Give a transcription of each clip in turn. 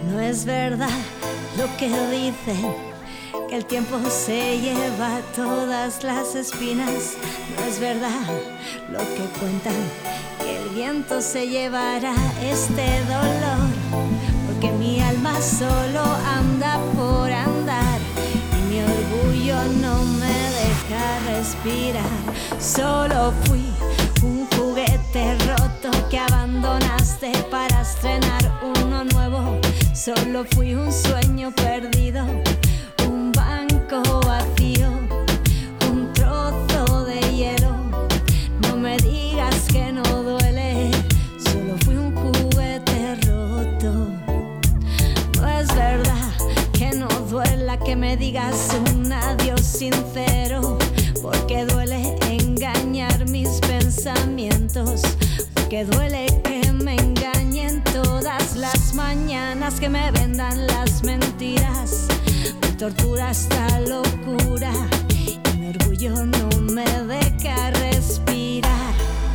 No es verdad lo que dicen, que el tiempo se lleva todas las espinas. No es verdad lo que cuentan, que el viento se llevará este dolor, porque mi alma solo anda por andar y mi orgullo no me deja respirar. Solo fui un juguete roto que abandonaste para estrenar uno nuevo. Solo fui un sueño perdido, un banco vacío, un trozo de hielo. No me digas que no duele, solo fui un juguete roto. No es verdad que no duela que me digas un adiós sincero, porque duele engañar mis pensamientos, porque duele que me engañen todas las mañanas, que me vendan las mentiras. Me tortura esta locura y mi orgullo no me deja respirar.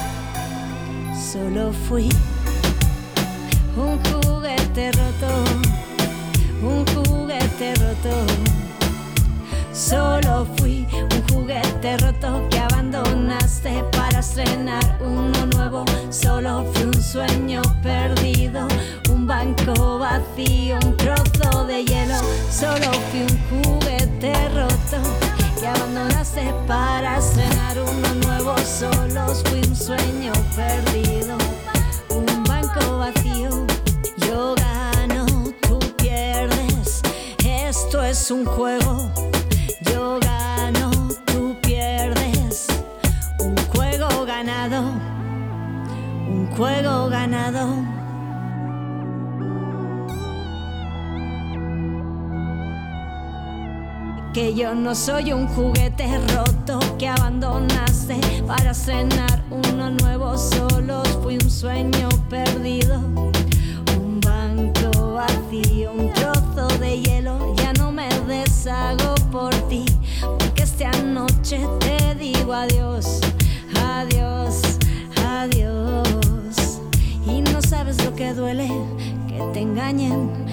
Solo fui un juguete roto, un juguete roto. Solo fui un juguete roto que abandonaste para estrenar uno nuevo. Solo fui un sueño perdido, un banco vacío, un trozo de hielo. Solo fui un juguete roto que abandonaste para estrenar uno nuevo. Solo fui un sueño perdido, un banco vacío. Yo gano, tú pierdes, esto es un juego. Yo gano, tú pierdes, un juego ganado, un juego ganado. Que yo no soy un juguete roto que abandonaste para estrenar uno nuevo. Solo fui un sueño perdido, un banco vacío, un trozo de hielo. Ya no me deshago por ti, porque esta noche te digo adiós, adiós, adiós. Y no sabes lo que duele, que te engañen,